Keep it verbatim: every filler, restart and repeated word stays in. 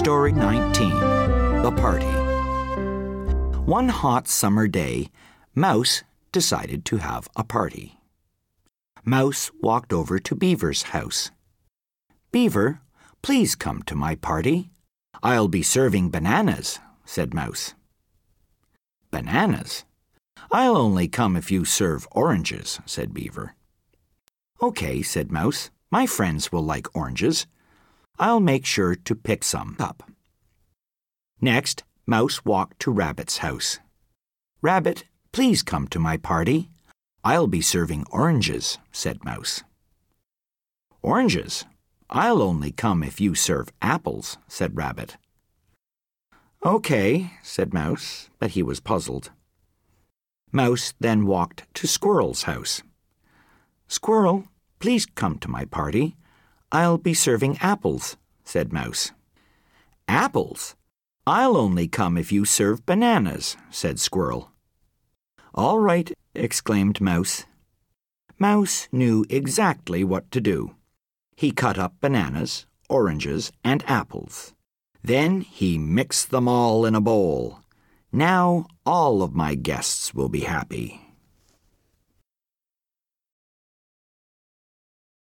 Story nineteen, The Party. One hot summer day, Mouse decided to have a party. Mouse walked over to Beaver's house. "Beaver, please come to my party. I'll be serving bananas," said Mouse. "Bananas? I'll only come if you serve oranges," said Beaver. "Okay," said Mouse. "My friends will like oranges. I'll make sure to pick some up." Next, Mouse walked to Rabbit's house. "Rabbit, please come to my party. I'll be serving oranges," said Mouse. "Oranges? I'll only come if you serve apples," said Rabbit. "Okay," said Mouse, but he was puzzled. Mouse then walked to Squirrel's house. "Squirrel, please come to my party. I'll be serving apples," said Mouse. "Apples? I'll only come if you serve bananas," said Squirrel. "All right," exclaimed Mouse. Mouse knew exactly what to do. He cut up bananas, oranges, and apples. Then he mixed them all in a bowl. "Now all of my guests will be happy."